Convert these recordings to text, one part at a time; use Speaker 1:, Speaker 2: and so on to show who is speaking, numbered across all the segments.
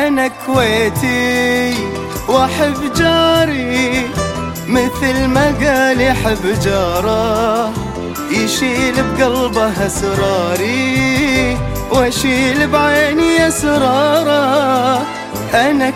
Speaker 1: أنا كويتي وأحب جاري مثل ما قال يحب جاره، يشيل بقلبه أسراري واشيل بعيني أسراره. أنا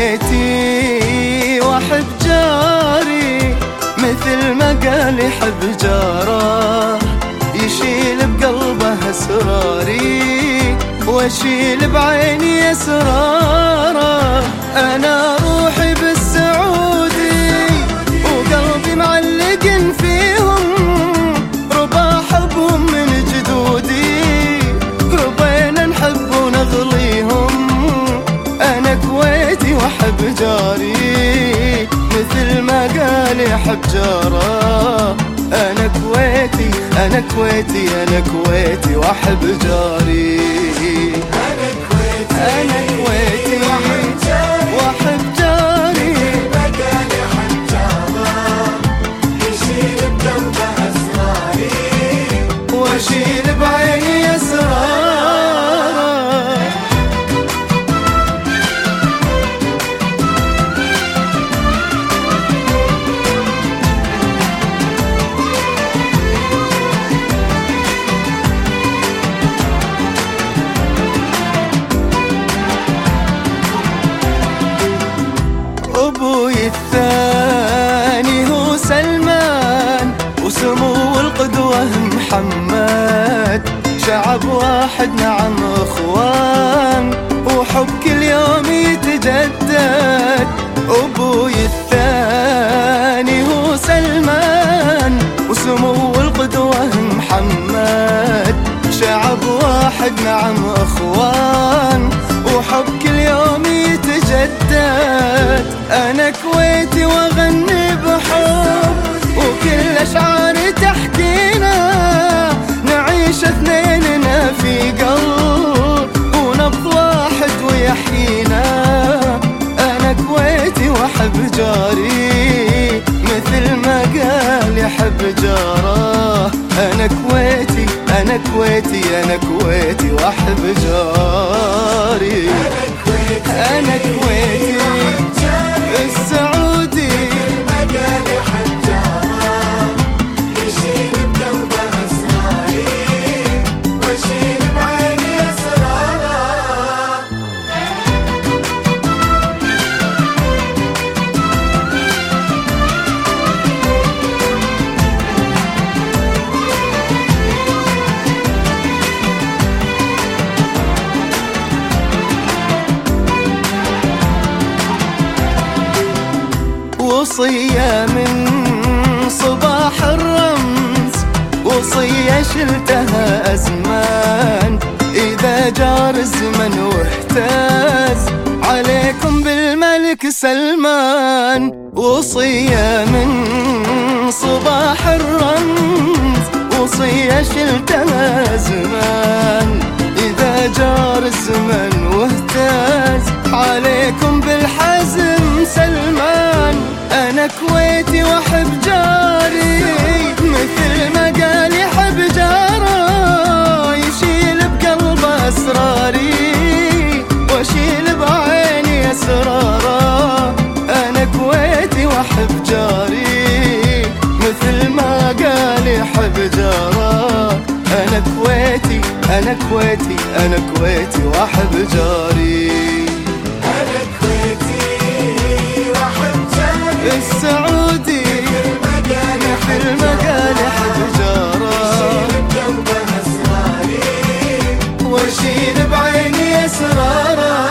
Speaker 1: كويتي وأحب جاري مثل ما قال يحب جاره، يشيل بقلبه أسراري واشيل بعيني أسراره. أنا روحي بالسعودي وقلبي معلق فيهم، ربا حبهم من جدودي ربينا نحب ونغليهم. أنا كويتي وأحب جاري مثل ما قال يحب جاره. أنا كويتي أنا كويتي أنا كويتي وأحب جاري. أنا كويتي وأحب جاري واشيل بعيني أسراره. أبوي الثاني هو سلمان وسمو القدوة محمد، شعب واحد نعم اخوان وحب كل يوم يتجدد. أبوي الثاني هو سلمان وسمو القدوة محمد، شعب واحد نعم اخوان وحب كل يوم يتجدد. أنا كويتي وأغني بحب وكل أشعاري تحكينا، نعيش اثنيننا في قلب ونبض واحد ويحيينا. أنا كويتي وأحب جاري مثل ما قال يحب جاره. أنا كويتي أنا كويتي أنا كويتي وأحب جاري. أنا كويتي السعودي وصية من صباح الرمز، وصية شلتها أزمان، إذا جار الزمن واهتاز عليكم بالملك سلمان. وصية من صباح الرمز، وصية شلتها زمان، إذا جار الزمن واهتاز عليكم بالحزم سلمان. أنا كويتي وأحب جاري مثل ما قال يحب جاره، يشيل بقلبه أسراري واشيل بعيني أسراره. أنا كويتي وأحب جاري مثل ما قال يحب جاره. أنا كويتي أنا كويتي أنا كويتي وأحب جاري.
Speaker 2: أنا كويتي وأحب جاري
Speaker 1: السعودي مثل ما قال يحب جاره،
Speaker 2: بقلبه أسراري
Speaker 1: واشيل بعيني أسراره.